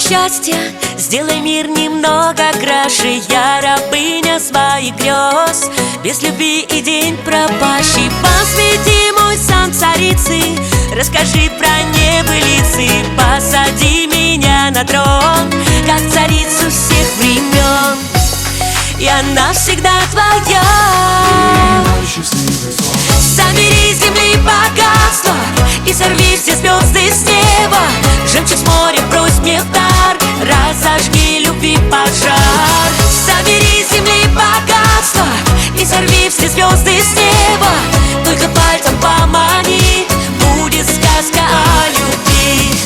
счастья, сделай мир немного краше. Я рабыня своих грез, без любви и день пропащий. Посвяти мой сан царицы, расскажи про небылицы. Посади меня на трон, как царицу всех времен. Я навсегда твоя. Собери с земли богатство и сорви все звезды с неба. Жемчуг с моря брось мне в дар, разожги любви пожар. Собери с земли богатство и сорви все звезды с неба. Только пальцем помани, будет сказка о любви.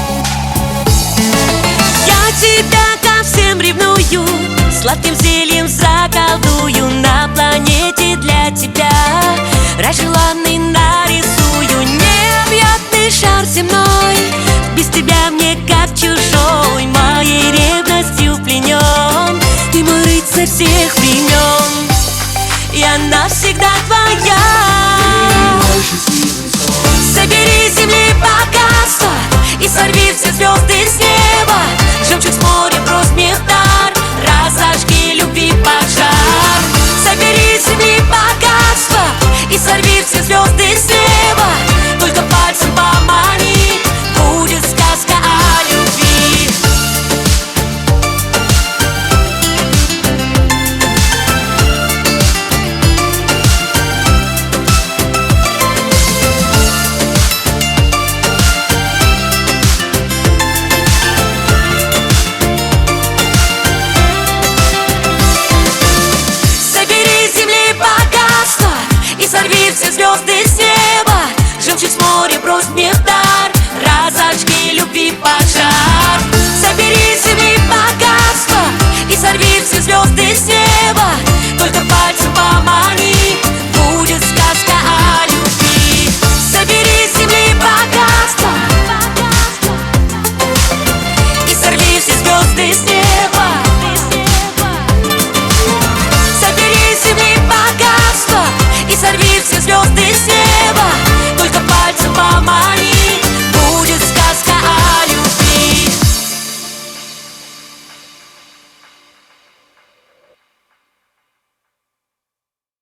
Я тебя ко всем ревную, сладким зельем заколдую. На планете для тебя рай желанный нарисую. Необъятный шар земной, без тебя